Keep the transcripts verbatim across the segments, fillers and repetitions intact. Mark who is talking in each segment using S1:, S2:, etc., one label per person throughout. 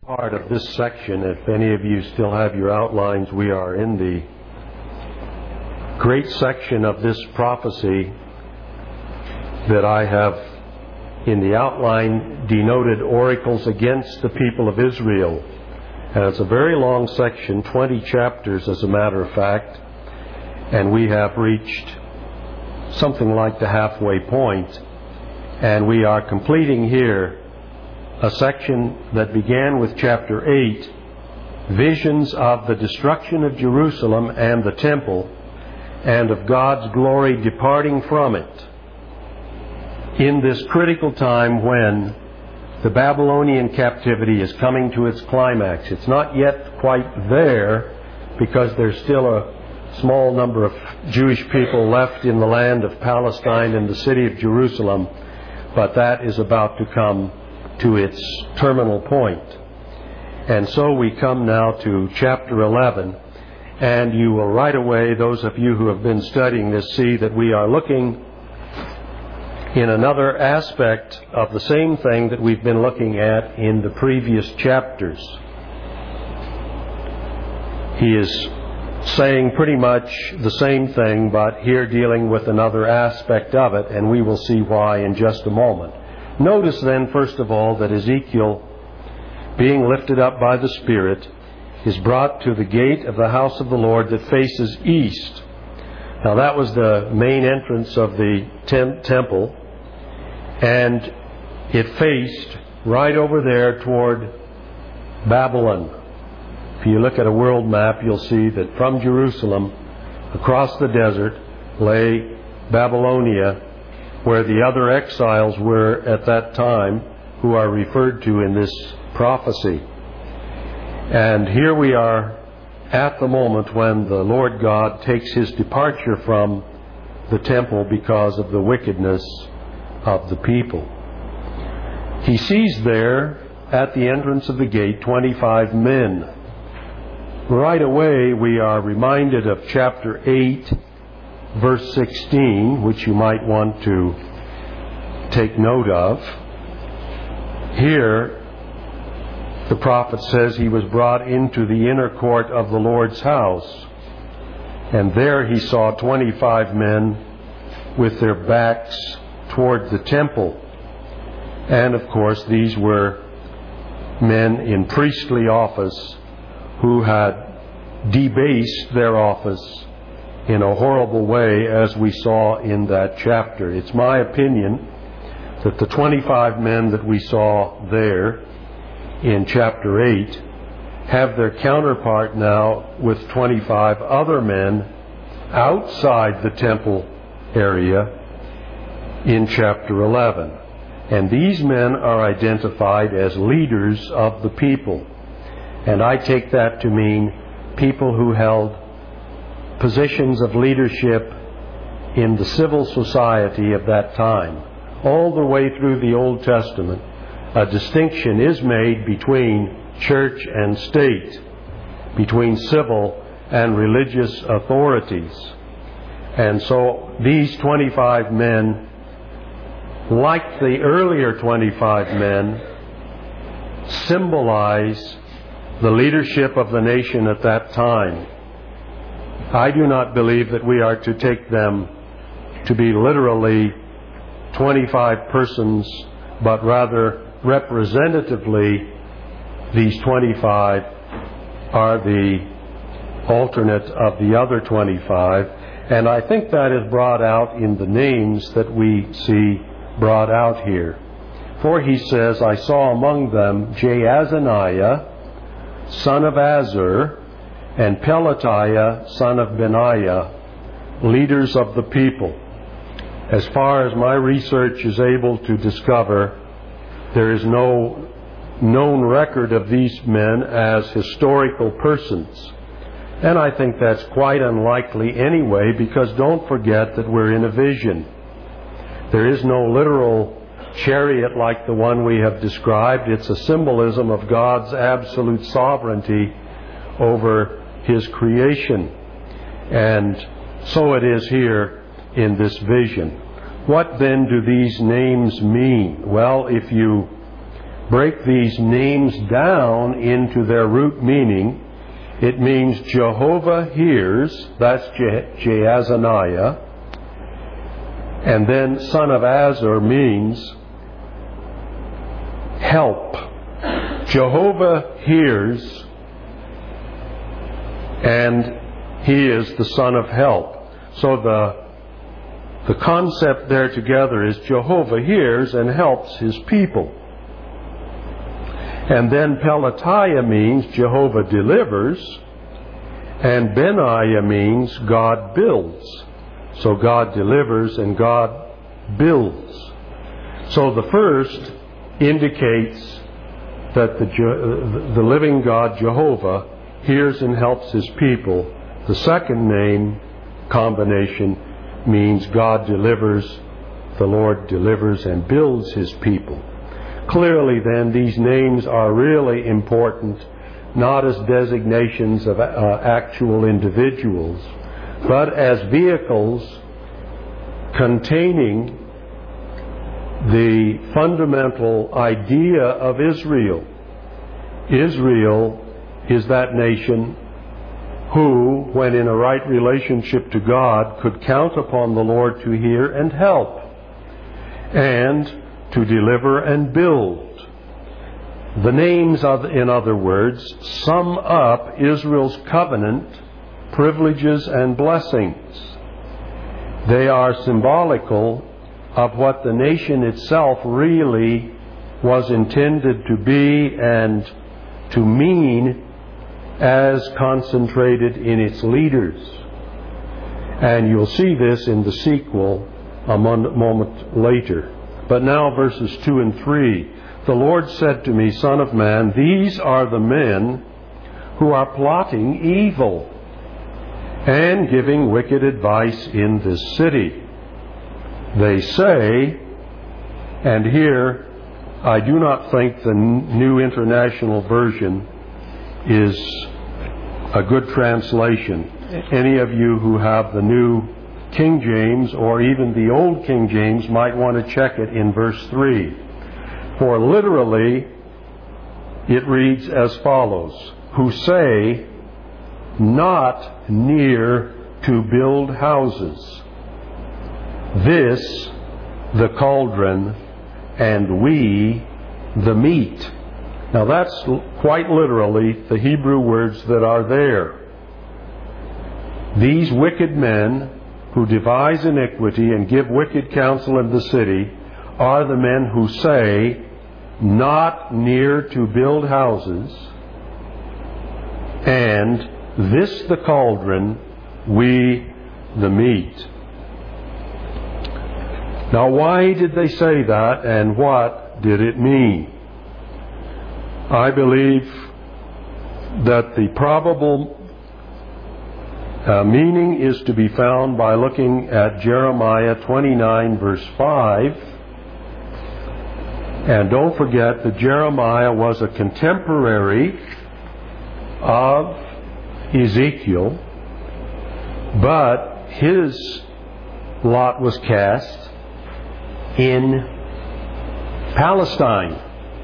S1: part of this section. If any of you still have your outlines, we are in the great section of this prophecy that I have in the outline denoted oracles against the people of Israel. And it's a very long section, twenty chapters as a matter of fact, and we have reached something like the halfway point, and we are completing here a section that began with chapter eight, visions of the destruction of Jerusalem and the temple, and of God's glory departing from it in this critical time when the Babylonian captivity is coming to its climax. It's not yet quite there because there's still a small number of Jewish people left in the land of Palestine and the city of Jerusalem, but that is about to come to its terminal point. And so we come now to chapter eleven, and you will right away, those of you who have been studying this, see that we are looking in another aspect of the same thing that we've been looking at in the previous chapters. He is saying pretty much the same thing, but here dealing with another aspect of it, and we will see why in just a moment. Notice then, first of all, that Ezekiel, being lifted up by the Spirit, is brought to the gate of the house of the Lord that faces east. Now that was the main entrance of the tem- temple, and it faced right over there toward Babylon. If you look at a world map, you'll see that from Jerusalem, across the desert, lay Babylonia, where the other exiles were at that time, who are referred to in this prophecy. And here we are at the moment when the Lord God takes His departure from the temple because of the wickedness of the people. He sees there at the entrance of the gate twenty-five men. Right away we are reminded of chapter eight, verse sixteen, which you might want to take note of. Here the prophet says he was brought into the inner court of the Lord's house, and there he saw twenty-five men with their backs toward the temple. And of course these were men in priestly office who had debased their office in a horrible way, as we saw in that chapter. It's my opinion that the twenty-five men that we saw there in chapter eight have their counterpart now with twenty-five other men outside the temple area in chapter eleven. And these men are identified as leaders of the people. And I take that to mean people who held positions of leadership in the civil society of that time. All the way through the Old Testament, a distinction is made between church and state, between civil and religious authorities. And so these twenty-five men, like the earlier twenty-five men, symbolize the leadership of the nation at that time. I do not believe that we are to take them to be literally twenty-five persons, but rather representatively these twenty-five are the alternate of the other twenty-five. And I think that is brought out in the names that we see brought out here. For he says, I saw among them Jaazaniah, son of Azur, and Pelatiah, son of Benaiah, leaders of the people. As far as my research is able to discover, there is no known record of these men as historical persons. And I think that's quite unlikely anyway, because don't forget that we're in a vision. There is no literal chariot like the one we have described. It's a symbolism of God's absolute sovereignty over His creation. And so it is here in this vision. What then do these names mean? Well, if you break these names down into their root meaning, it means Jehovah hears, that's Je- Jaazaniah, and then son of Azor means help. Jehovah hears, and he is the son of help. So the the concept there together is Jehovah hears and helps his people. And then Pelatiah means Jehovah delivers, and Benaiah means God builds. So God delivers and God builds. So the first indicates that the, the living God, Jehovah, hears and helps his people. The second name combination means God delivers, the Lord delivers and builds his people. Clearly then, these names are really important, not as designations of uh, actual individuals, but as vehicles containing the fundamental idea of Israel. Israel is that nation who, when in a right relationship to God, could count upon the Lord to hear and help, and to deliver and build. The names, of, in other words, sum up Israel's covenant, privileges, and blessings. They are symbolical of what the nation itself really was intended to be and to mean as concentrated in its leaders. And you'll see this in the sequel a moment later. But now verses two and three. The Lord said to me, Son of man, these are the men who are plotting evil and giving wicked advice in this city. They say, and here I do not think the New International Version is a good translation. Any of you who have the New King James or even the Old King James might want to check it in verse three. For literally it reads as follows, who say, not near to build houses. This the cauldron, and we the meat. Now that's quite literally the Hebrew words that are there. These wicked men who devise iniquity and give wicked counsel in the city are the men who say, not near to build houses, and this the cauldron, we the meat. Now why did they say that, and what did it mean? I believe that the probable uh, meaning is to be found by looking at Jeremiah twenty-nine verse five. And don't forget that Jeremiah was a contemporary of Ezekiel, but his lot was cast in Palestine.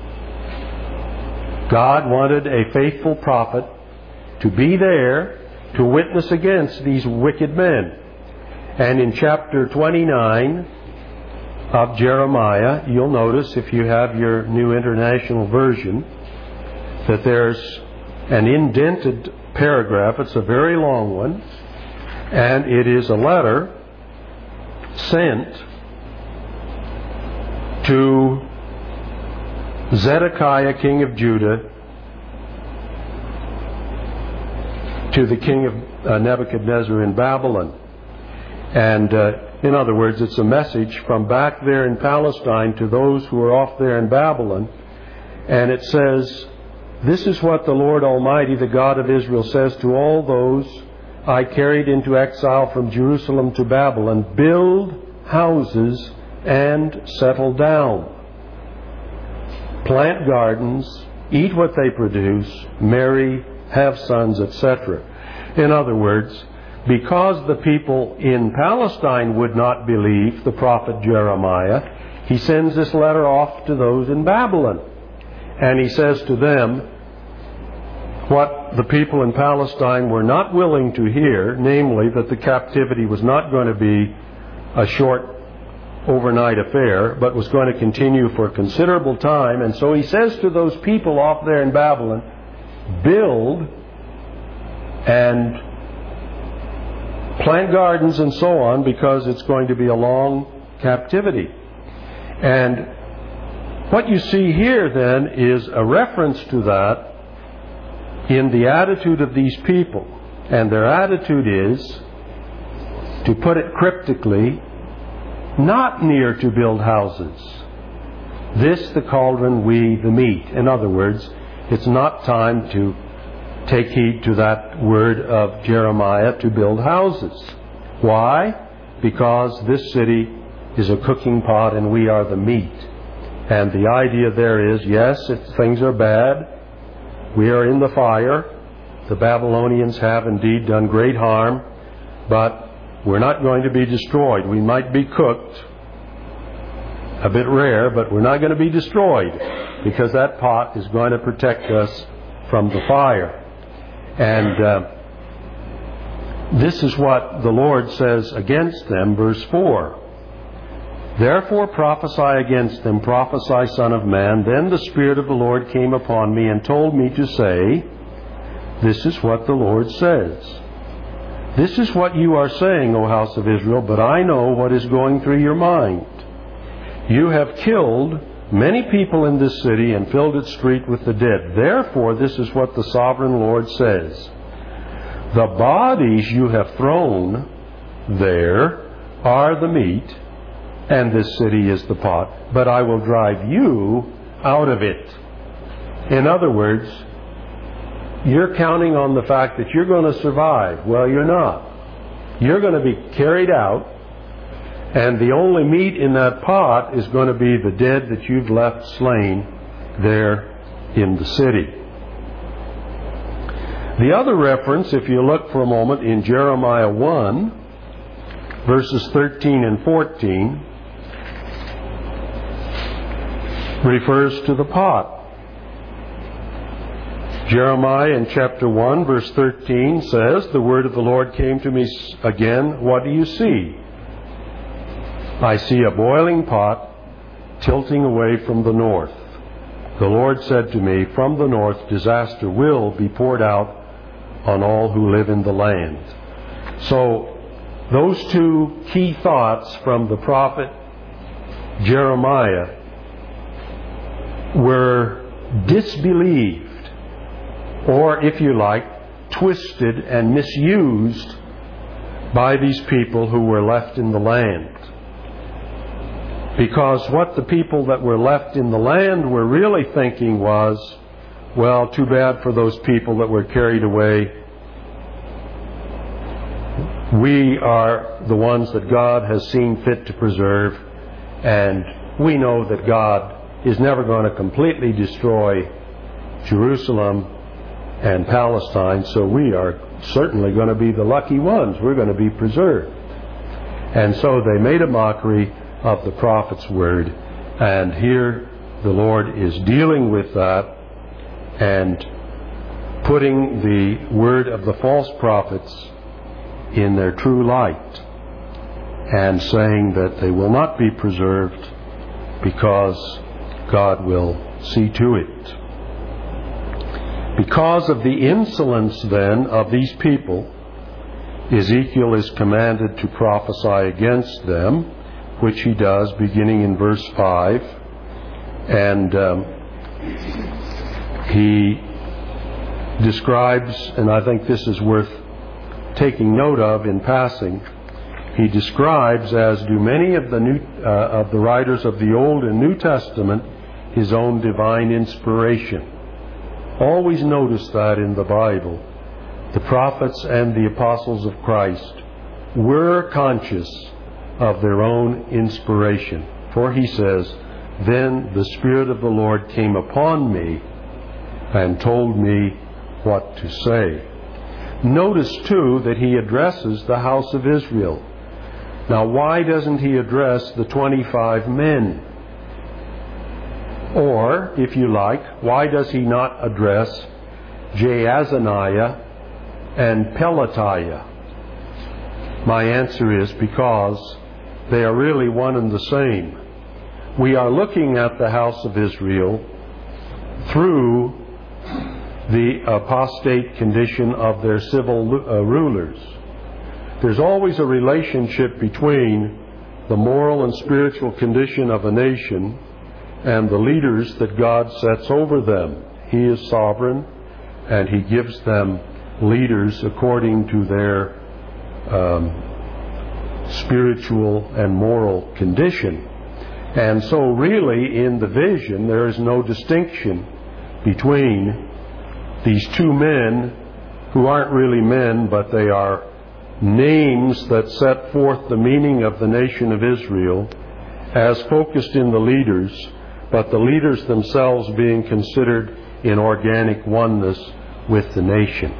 S1: God wanted a faithful prophet to be there to witness against these wicked men. And in chapter twenty-nine of Jeremiah, you'll notice, if you have your New International Version, that there's an indented paragraph. It's a very long one, and it is a letter sent to Zedekiah, king of Judah, to the king of uh, Nebuchadnezzar in Babylon. And uh, in other words, it's a message from back there in Palestine to those who are off there in Babylon. And it says, this is what the Lord Almighty, the God of Israel, says to all those I carried into exile from Jerusalem to Babylon, build houses and settle down. Plant gardens, eat what they produce, marry, have sons, et cetera. In other words, because the people in Palestine would not believe the prophet Jeremiah, he sends this letter off to those in Babylon. And he says to them what the people in Palestine were not willing to hear, namely that the captivity was not going to be a short overnight affair, but was going to continue for a considerable time. And so he says to those people off there in Babylon, build and plant gardens and so on, because it's going to be a long captivity. And what you see here then is a reference to that in the attitude of these people. And their attitude is, to put it cryptically, not near to build houses. This the cauldron, we the meat. In other words, it's not time to take heed to that word of Jeremiah to build houses. Why? Because this city is a cooking pot and we are the meat. And the idea there is, yes, if things are bad, we are in the fire. The Babylonians have indeed done great harm, but we're not going to be destroyed. We might be cooked, a bit rare, but we're not going to be destroyed, because that pot is going to protect us from the fire. And uh, this is what the Lord says against them, verse four. Therefore prophesy against them, prophesy, Son of Man. Then the Spirit of the Lord came upon me and told me to say, this is what the Lord says. This is what you are saying, O house of Israel, but I know what is going through your mind. You have killed many people in this city and filled its street with the dead. Therefore, this is what the sovereign Lord says. The bodies you have thrown there are the meat, and this city is the pot, but I will drive you out of it. In other words, you're counting on the fact that you're going to survive. Well, you're not. You're going to be carried out, and the only meat in that pot is going to be the dead that you've left slain there in the city. The other reference, if you look for a moment in Jeremiah one, verses thirteen and fourteen, refers to the pot. Jeremiah in chapter one, verse thirteen says, the word of the Lord came to me again, what do you see? I see a boiling pot tilting away from the north. The Lord said to me, from the north disaster will be poured out on all who live in the land. So, those two key thoughts from the prophet Jeremiah were disbelieved, or if you like, twisted and misused by these people who were left in the land. Because what the people that were left in the land were really thinking was, well, too bad for those people that were carried away. We are the ones that God has seen fit to preserve, and we know that God is never going to completely destroy Jerusalem and Palestine, so we are certainly going to be the lucky ones. We're going to be preserved. And so they made a mockery of the prophet's word, and here the Lord is dealing with that and putting the word of the false prophets in their true light, and saying that they will not be preserved because God will see to it. Because of the insolence then of these people, Ezekiel is commanded to prophesy against them, which he does beginning in verse five. And um, he describes, and I think this is worth taking note of in passing, he describes, as do many of the new uh, of the writers of the Old and New Testament, his own divine inspiration. Always notice that in the Bible. The prophets and the apostles of Christ were conscious of their own inspiration. For he says, then the Spirit of the Lord came upon me and told me what to say. Notice, too, that he addresses the house of Israel. Now, why doesn't he address the twenty-five men? Or, if you like, why does he not address Jaazaniah and Pelatiah? My answer is because they are really one and the same. We are looking at the house of Israel through the apostate condition of their civil uh, rulers. There's always a relationship between the moral and spiritual condition of a nation and the leaders that God sets over them. He is sovereign, and He gives them leaders according to their um, spiritual and moral condition. And so really in the vision there is no distinction between these two men who aren't really men, but they are names that set forth the meaning of the nation of Israel as focused in the leaders, but the leaders themselves being considered in organic oneness with the nation.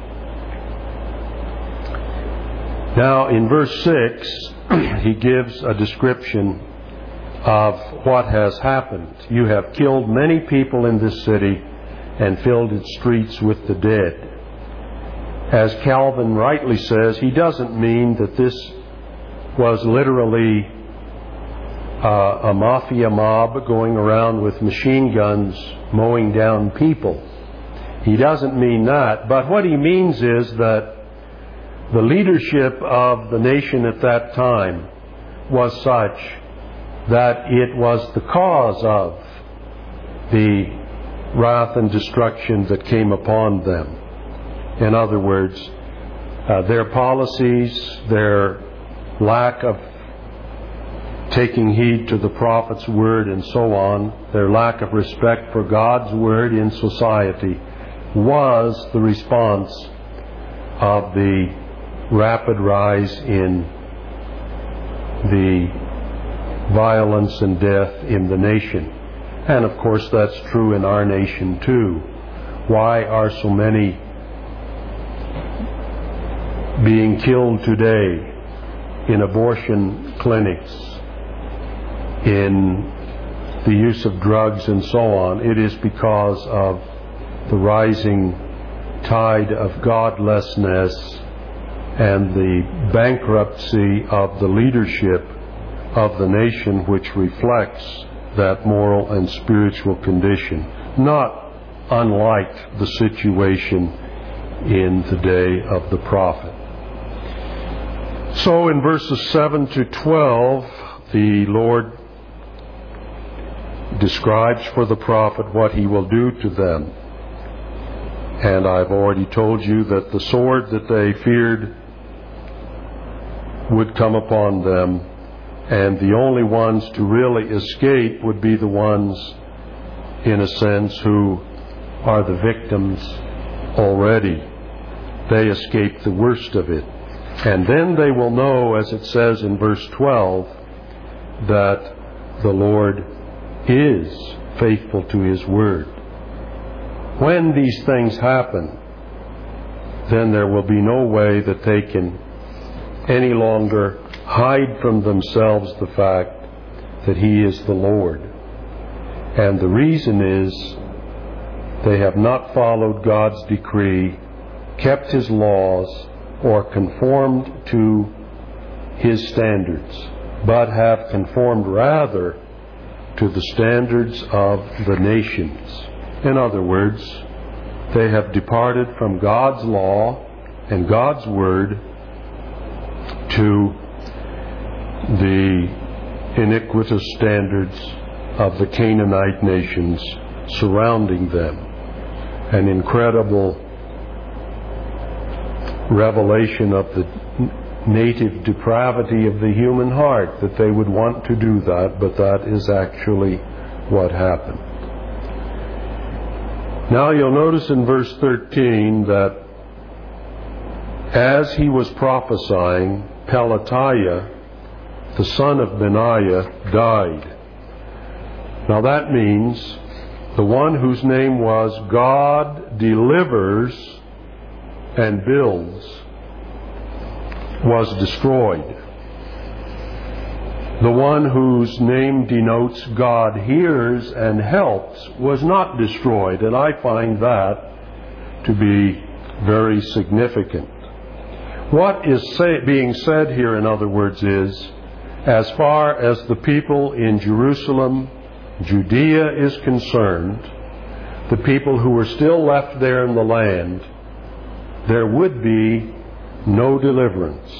S1: Now in verse six, he gives a description of what has happened. You have killed many people in this city and filled its streets with the dead. As Calvin rightly says, he doesn't mean that this was literally uh, a mafia mob going around with machine guns mowing down people. He doesn't mean that. But what he means is that the leadership of the nation at that time was such that it was the cause of the wrath and destruction that came upon them. In other words, uh, their policies, their lack of taking heed to the prophet's word and so on, their lack of respect for God's word in society was the response of the rapid rise in the violence and death in the nation. And of course that's true in our nation too. Why are so many being killed today in abortion clinics, in the use of drugs and so on? It is because of the rising tide of godlessness and the bankruptcy of the leadership of the nation, which reflects that moral and spiritual condition, not unlike the situation in the day of the prophet. So in verses seven to twelve, the Lord describes for the prophet what He will do to them. And I've already told you that the sword that they feared would come upon them, and the only ones to really escape would be the ones, in a sense, who are the victims already. They escape the worst of it. And then they will know, as it says in verse twelve, that the Lord is faithful to His word. When these things happen, then there will be no way that they can any longer hide from themselves the fact that He is the Lord. And the reason is they have not followed God's decree, kept His laws, or conformed to His standards, but have conformed rather to the standards of the nations. In other words, they have departed from God's law and God's word to the iniquitous standards of the Canaanite nations surrounding them. An incredible revelation of the native depravity of the human heart, that they would want to do that, but that is actually what happened. Now you'll notice in verse thirteen that as he was prophesying, Pelatiah, the son of Benaiah, died. Now that means the one whose name was God delivers and builds was destroyed. the one whose name denotes God hears and helps, was not destroyed, and I find that to be very significant. What is say, being said here, in other words, is, as far as the people in Jerusalem, Judea is concerned, the people who were still left there in the land, there would be no deliverance.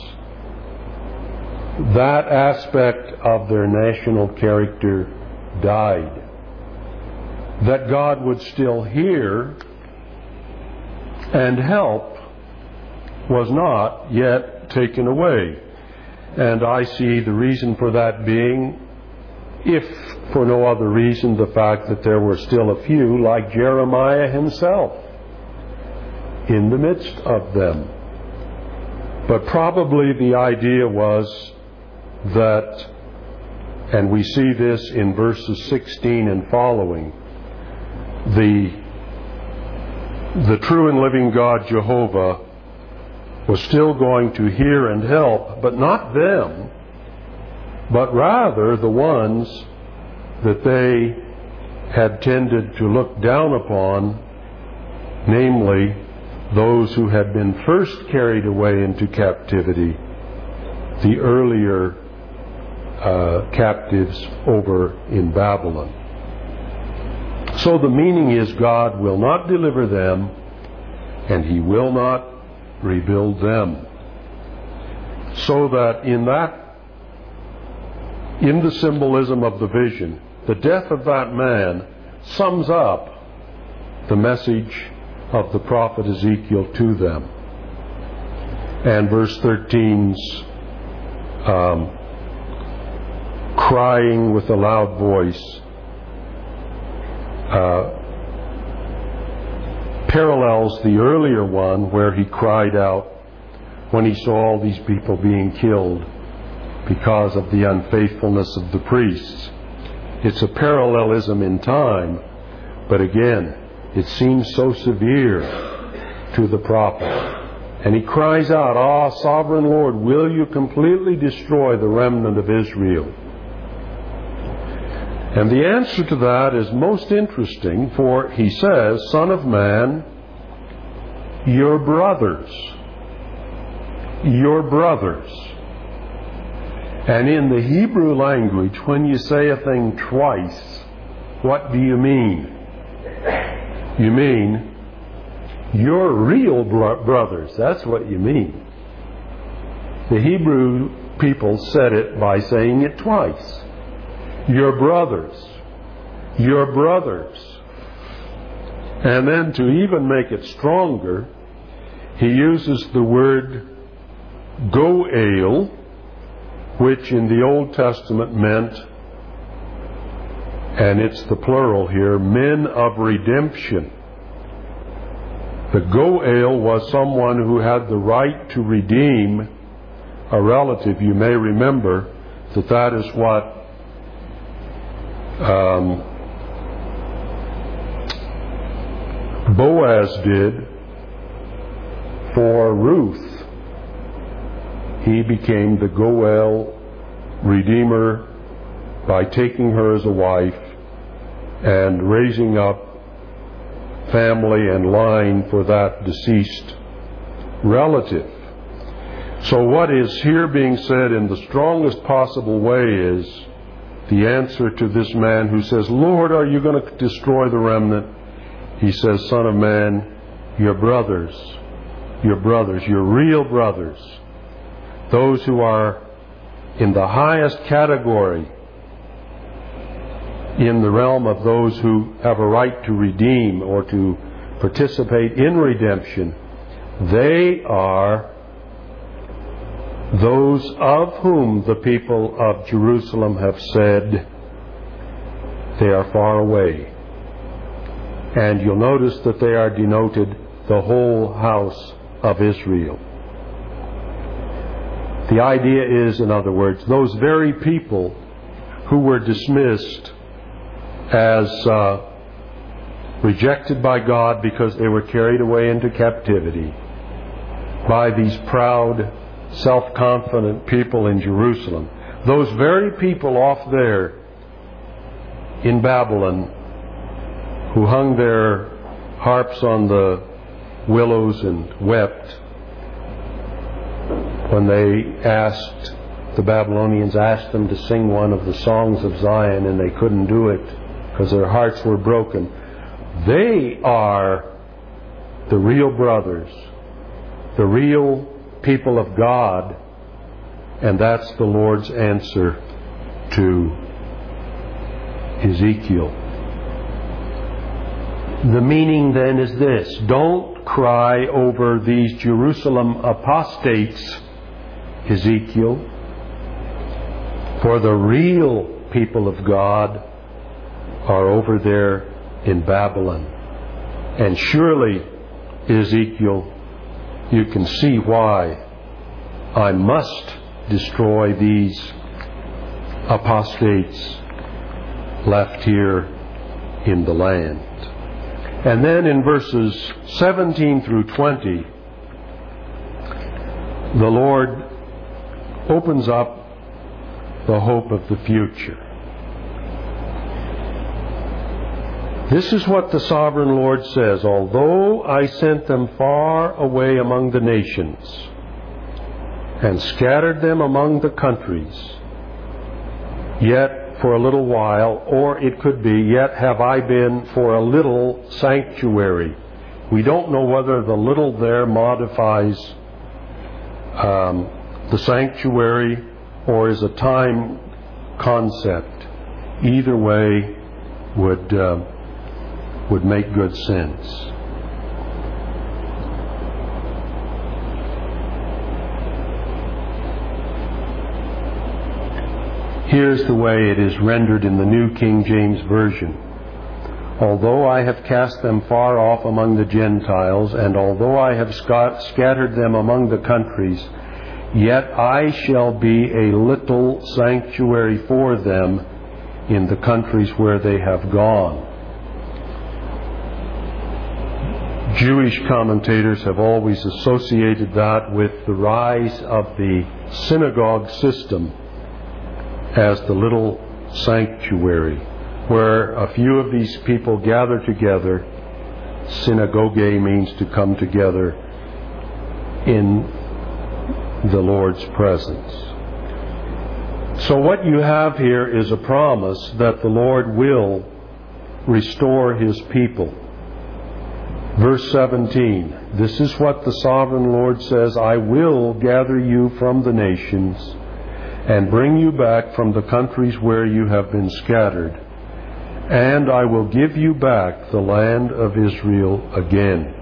S1: That aspect of their national character died. That God would still hear and help was not yet taken away. And I see the reason for that being, if for no other reason, the fact that there were still a few, like Jeremiah himself, in the midst of them. But probably the idea was that, and we see this in verses sixteen and following, the, the true and living God, Jehovah, was still going to hear and help, but not them, but rather the ones that they had tended to look down upon, namely those who had been first carried away into captivity, the earlier uh, captives over in Babylon. So the meaning is, God will not deliver them, and He will not rebuild them. So that in that, in the symbolism of the vision, the death of that man sums up the message of the prophet Ezekiel to them. And verse thirteen's um, crying with a loud voice uh, parallels the earlier one, where he cried out when he saw all these people being killed because of the unfaithfulness of the priests. It's a parallelism in time, but again, it seems so severe to the prophet. And he cries out, "Ah, sovereign Lord, will you completely destroy the remnant of Israel?" And the answer to that is most interesting, for he says, "Son of man, your brothers, your brothers." And in the Hebrew language, when you say a thing twice, what do you mean? You mean your real bro- brothers. That's what you mean. The Hebrew people said it by saying it twice. Your brothers. Your brothers. And then to even make it stronger, he uses the word goel, which in the Old Testament meant, and it's the plural here, men of redemption. The goel was someone who had the right to redeem a relative. You may remember that that is what um, Boaz did for Ruth. He became the goel, redeemer, by taking her as a wife and raising up family and line for that deceased relative. So what is here being said in the strongest possible way is the answer to this man who says, "Lord, are you going to destroy the remnant?" He says, "Son of man, your brothers, your brothers, your real brothers, those who are in the highest category in the realm of those who have a right to redeem or to participate in redemption, they are those of whom the people of Jerusalem have said they are far away." And you'll notice that they are denoted the whole house of Israel. The idea is, in other words, those very people who were dismissed as uh, rejected by God because they were carried away into captivity by these proud, self-confident people in Jerusalem. Those very people off there in Babylon who hung their harps on the willows and wept when they asked, the Babylonians asked them to sing one of the songs of Zion, and they couldn't do it because their hearts were broken. They are the real brothers, the real people of God, and that's the Lord's answer to Ezekiel. The meaning then is this: don't cry over these Jerusalem apostates, Ezekiel, for the real people of God are over there in Babylon. And surely, Ezekiel, you can see why I must destroy these apostates left here in the land. And then in verses seventeen through twenty, the Lord opens up the hope of the future. This is what the sovereign Lord says: although I sent them far away among the nations and scattered them among the countries, yet for a little while, or it could be, yet have I been for a little sanctuary. We don't know whether the little there modifies um, the sanctuary or is a time concept. Either way would uh, would make good sense. Here's the way it is rendered in the New King James Version. Although I have cast them far off among the Gentiles, and although I have sc- scattered them among the countries, yet I shall be a little sanctuary for them in the countries where they have gone. Jewish commentators have always associated that with the rise of the synagogue system as the little sanctuary, where a few of these people gather together. Synagogue means to come together in the Lord's presence. So what you have here is a promise that the Lord will restore His people. Verse seventeen, this is what the sovereign Lord says: I will gather you from the nations and bring you back from the countries where you have been scattered, and I will give you back the land of Israel again.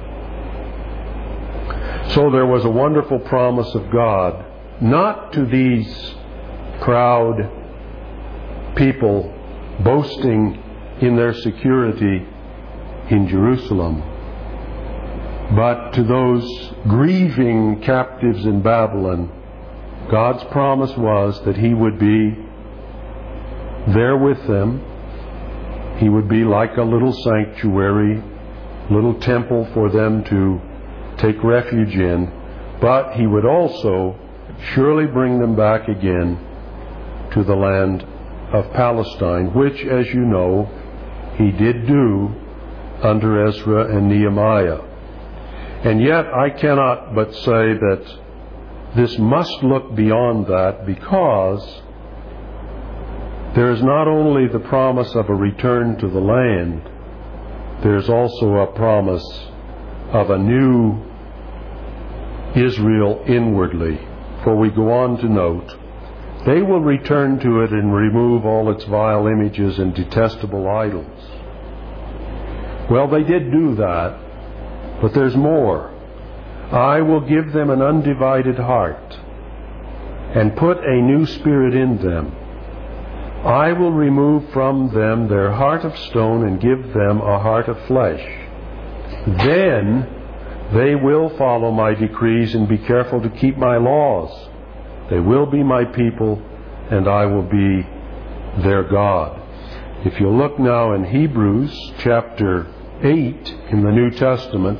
S1: So there was a wonderful promise of God, not to these proud people boasting in their security in Jerusalem, but to those grieving captives in Babylon. God's promise was that He would be there with them. He would be like a little sanctuary, little temple for them to take refuge in, but He would also surely bring them back again to the land of Palestine, which, as you know, He did do under Ezra and Nehemiah. And yet I cannot but say that this must look beyond that, because there is not only the promise of a return to the land, there is also a promise of a new Israel inwardly. For we go on to note, they will return to it and remove all its vile images and detestable idols. Well, they did do that, but there's more. I will give them an undivided heart and put a new spirit in them. I will remove from them their heart of stone and give them a heart of flesh. Then they will follow my decrees and be careful to keep my laws. They will be my people, and I will be their God. If you look now in Hebrews chapter eight in the New Testament,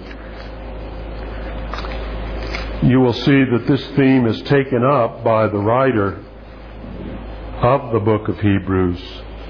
S1: you will see that this theme is taken up by the writer of the book of Hebrews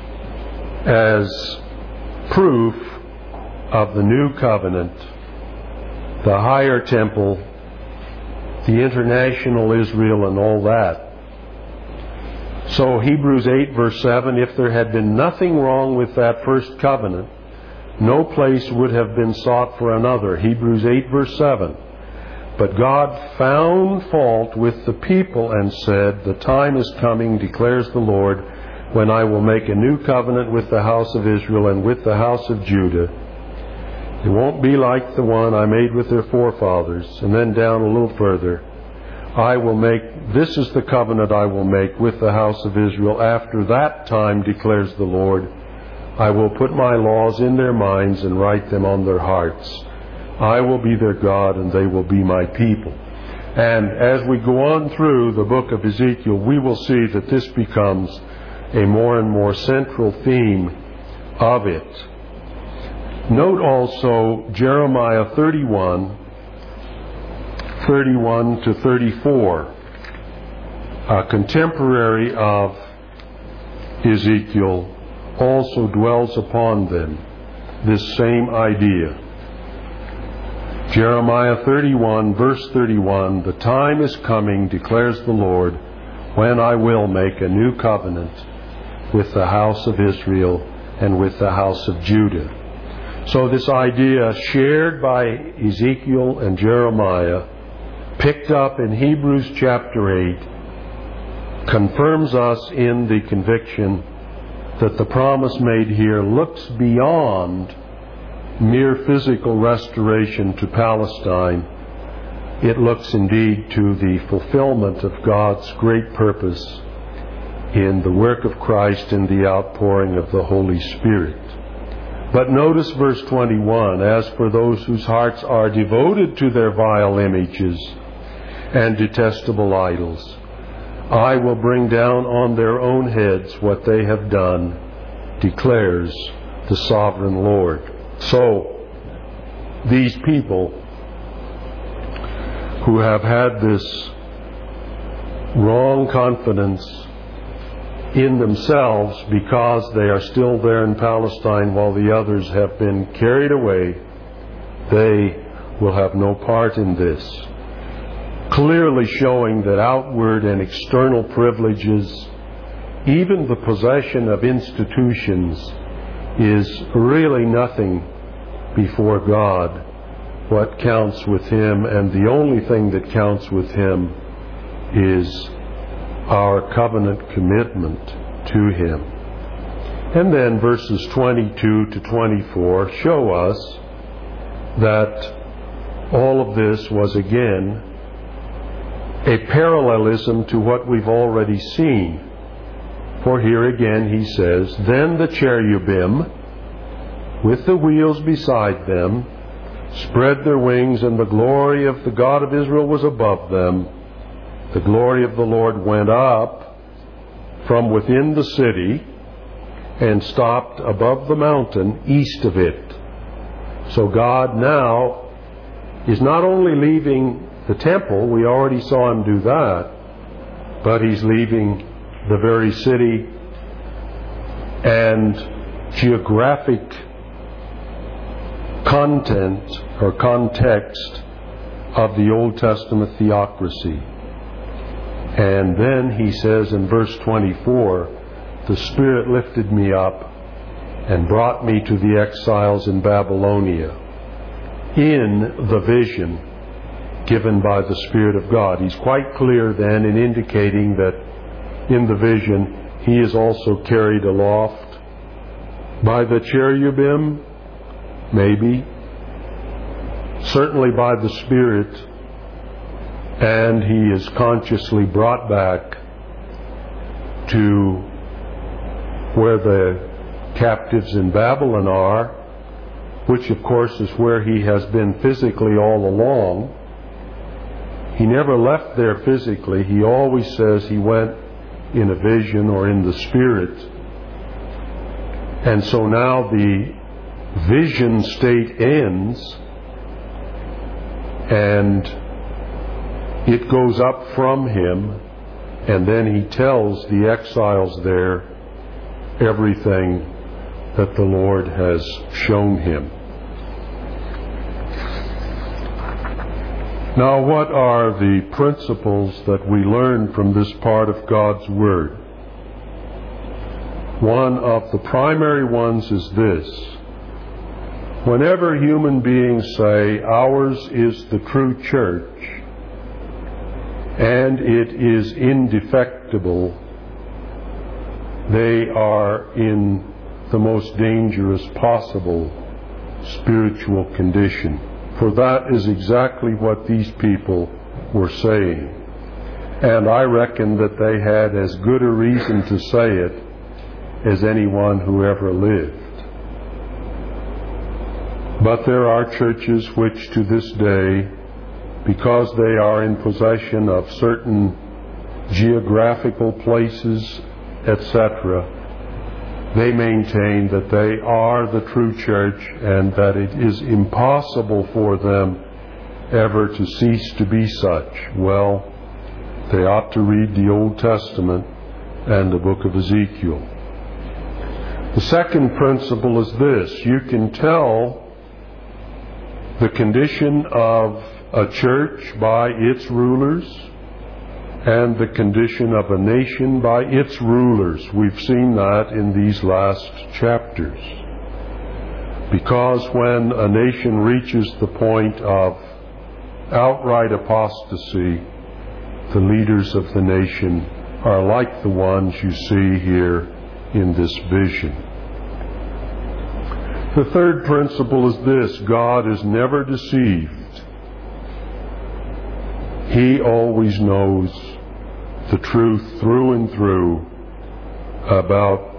S1: as proof of the new covenant, the higher temple, the international Israel, and all that. So Hebrews eight verse seven, if there had been nothing wrong with that first covenant, no place would have been sought for another. Hebrews eight verse seven. But God found fault with the people and said, the time is coming, declares the Lord, when I will make a new covenant with the house of Israel and with the house of Judah. It won't be like the one I made with their forefathers. And then down a little further, I will make, this is the covenant I will make with the house of Israel. After that time, declares the Lord, I will put my laws in their minds and write them on their hearts. I will be their God and they will be my people. And as we go on through the book of Ezekiel, we will see that this becomes a more and more central theme of it. Note also Jeremiah thirty-one, thirty-one to thirty-four, a contemporary of Ezekiel, also dwells upon them, this same idea. Jeremiah thirty-one, verse thirty-one, the time is coming, declares the Lord, when I will make a new covenant with the house of Israel and with the house of Judah. So this idea, shared by Ezekiel and Jeremiah, picked up in Hebrews chapter eight, confirms us in the conviction that the promise made here looks beyond mere physical restoration to Palestine. It looks indeed to the fulfillment of God's great purpose in the work of Christ and the outpouring of the Holy Spirit. But notice verse twenty-one, as for those whose hearts are devoted to their vile images and detestable idols, I will bring down on their own heads what they have done, declares the sovereign Lord. So, these people who have had this wrong confidence in themselves because they are still there in Palestine while the others have been carried away, they will have no part in this. Clearly showing that outward and external privileges, even the possession of institutions, is really nothing before God. What counts with Him, and the only thing that counts with Him, is our covenant commitment to Him. And then verses twenty-two to twenty-four show us that all of this was again a parallelism to what we've already seen. For here again he says, then the cherubim, with the wheels beside them, spread their wings, and the glory of the God of Israel was above them. The glory of the Lord went up from within the city and stopped above the mountain east of it. So God now is not only leaving the temple, we already saw Him do that, but He's leaving the very city and geographic content or context of the Old Testament theocracy. And then He says in verse twenty-four, the Spirit lifted me up and brought me to the exiles in Babylonia in the vision given by the Spirit of God. He's quite clear then in indicating that in the vision He is also carried aloft by the cherubim, maybe, certainly by the Spirit, and He is consciously brought back to where the captives in Babylon are, which of course is where He has been physically all along. He never left there physically. He always says He went in a vision or in the Spirit. And so now the vision state ends, and it goes up from Him And then he tells the exiles there everything that the Lord has shown him. Now, what are the principles that we learn from this part of God's Word? One of the primary ones is this. Whenever human beings say, ours is the true church, and it is indefectible, they are in the most dangerous possible spiritual condition. For that is exactly what these people were saying. And I reckon that they had as good a reason to say it as anyone who ever lived. But there are churches which to this day, because they are in possession of certain geographical places, et cetera, they maintain that they are the true church and that it is impossible for them ever to cease to be such. Well, they ought to read the Old Testament and the book of Ezekiel. The second principle is this. You can tell the condition of a church by its rulers and the condition of a nation by its rulers. We've seen that in these last chapters. Because when a nation reaches the point of outright apostasy, the leaders of the nation are like the ones you see here in this vision. The third principle is this. God is never deceived. He always knows the truth through and through about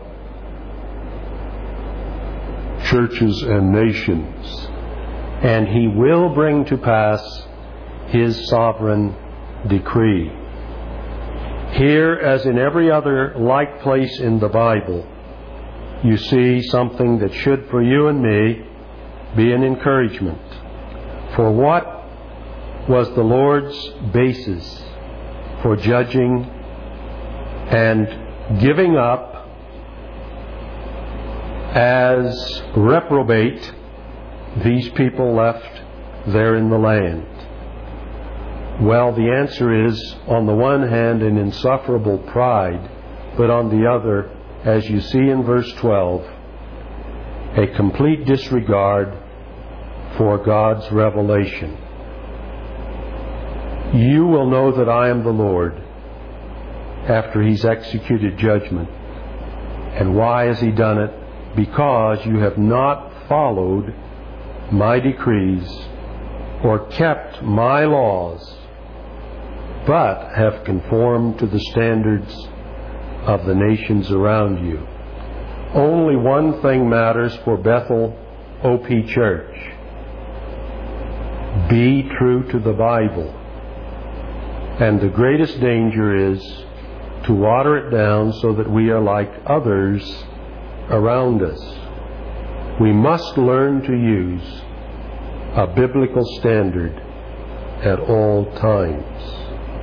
S1: churches and nations.
S2: And He will bring to pass His sovereign decree. Here, as in every other like place in the Bible, you see something that should, for you and me, be an encouragement. For what was the Lord's basis for judging and giving up as reprobate these people left there in the land? Well, the answer is, on the one hand, an insufferable pride, but on the other, as you see in verse twelve, a complete disregard for God's revelation. You will know that I am the Lord after He's executed judgment. And why has He done it? Because you have not followed my decrees or kept my laws, but have conformed to the standards of the nations around you. Only one thing matters for Bethel O P Church. Be true to the Bible. And the greatest danger is to water it down so that we are like others around us. We must learn to use a biblical standard at all times.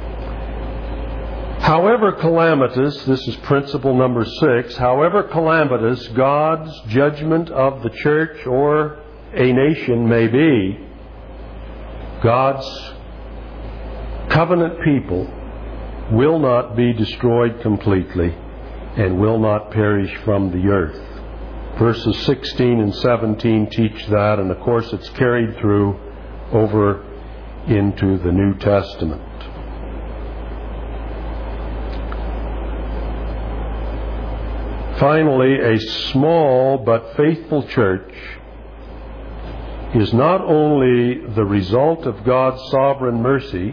S2: However calamitous, this is principle number six, however calamitous God's judgment of the church or a nation may be, God's covenant people will not be destroyed completely and will not perish from the earth. Verses sixteen and seventeen teach that, and of course it's carried through over into the New Testament. Finally, a small but faithful church is not only the result of God's sovereign mercy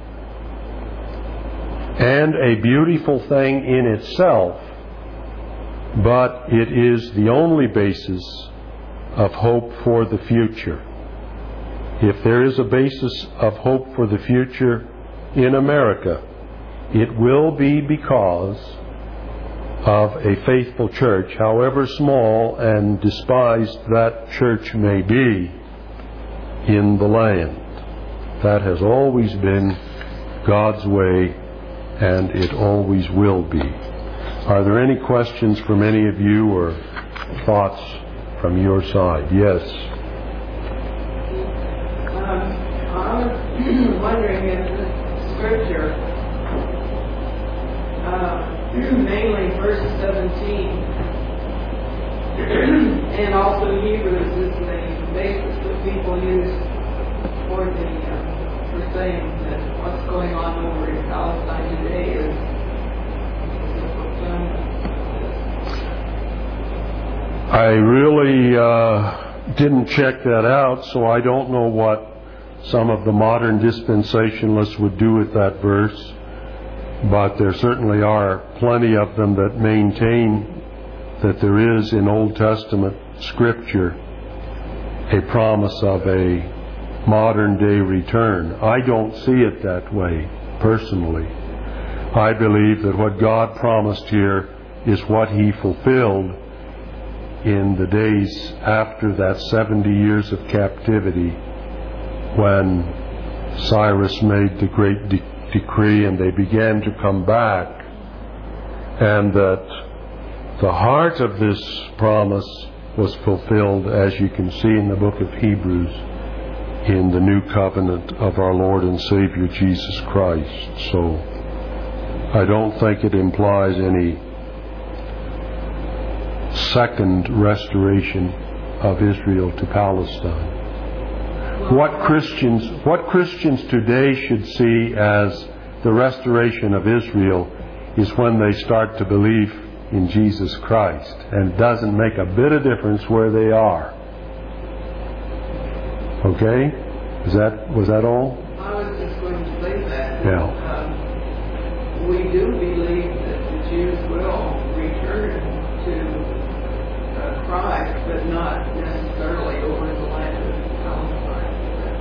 S2: and a beautiful thing in itself, but it is the only basis of hope for the future. If there is a basis of hope for the future in America, it will be because of a faithful church, however small and despised that church may be in the land. That has always been God's way
S1: and it always will be. Are there any questions from any of you or thoughts from your side? Yes.
S3: Um, I was wondering if the scripture, uh, mainly verse seventeen, and also Hebrews is the basis that people use for the uh, for saying that what's going on over in Palestine today is, is a fulfillment.
S1: I really uh, didn't check that out, so I don't know what some of the modern dispensationalists would do with that verse, but there certainly are plenty of them that maintain that there is in Old Testament Scripture a promise of a modern day return. I don't see it that way, personally. I believe that what God promised here is what He fulfilled in the days after that seventy years of captivity, when Cyrus made the great de- decree and they began to come back, and that the heart of this promise was fulfilled, as you can see in the book of Hebrews, in the new covenant of our Lord and Savior Jesus Christ. So I don't think it implies any second restoration of Israel to Palestine. What Christians, what Christians today should see as the restoration of Israel is when they start to believe in Jesus Christ, and it doesn't make a bit of difference where they are. Okay? Is that was that all?
S3: I was just going to say that.
S1: Yeah.
S3: Um, we do believe that the Jews will return to uh, Christ, but not necessarily over the land of Palestine.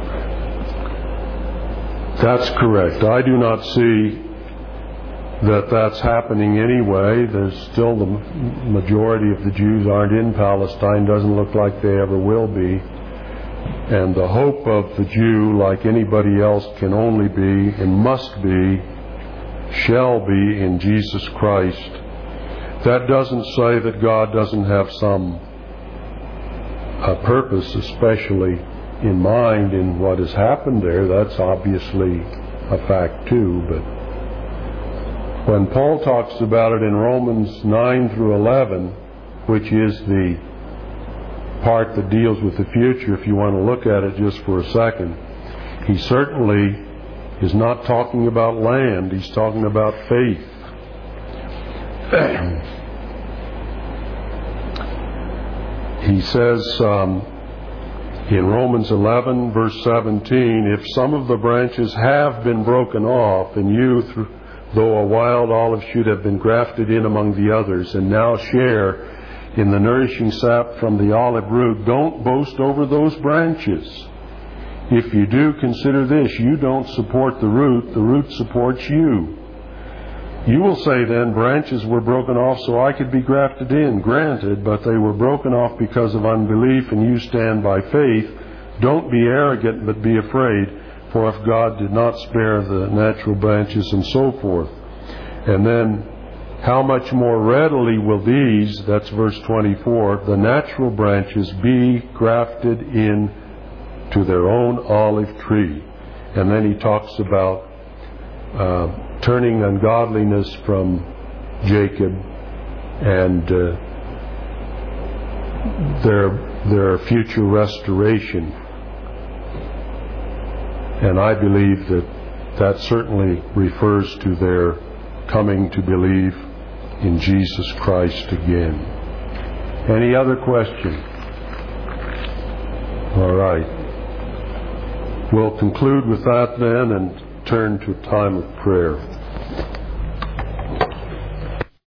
S3: Is that correct?
S1: That's correct. I do not see that that's happening anyway. There's still the majority of the Jews aren't in Palestine. Doesn't look like they ever will be. And the hope of the Jew, like anybody else, can only be and must be, shall be in Jesus Christ. That doesn't say that God doesn't have some uh, purpose, especially in mind in what has happened there. That's obviously a fact too, but when Paul talks about it in Romans nine through eleven, which is the part that deals with the future, if you want to look at it just for a second, he certainly is not talking about land. He's talking about faith. He says um, in Romans eleven, verse seventeen, if some of the branches have been broken off, and you, through though a wild olive shoot have been grafted in among the others, and now share in the nourishing sap from the olive root, don't boast over those branches. If you do, consider this: you don't support the root, the root supports you. You will say then, branches were broken off so I could be grafted in. Granted, but they were broken off because of unbelief, and you stand by faith. Don't be arrogant, but be afraid. For if God did not spare the natural branches, and so forth. And then, how much more readily will these, that's verse twenty-four, the natural branches be grafted in to their own olive tree? And then he talks about uh, turning ungodliness from Jacob and uh, their, their future restoration. And I believe that that certainly refers to their coming to believe in Jesus Christ again. Any other question? All right. We'll conclude with that then and turn to a time of prayer.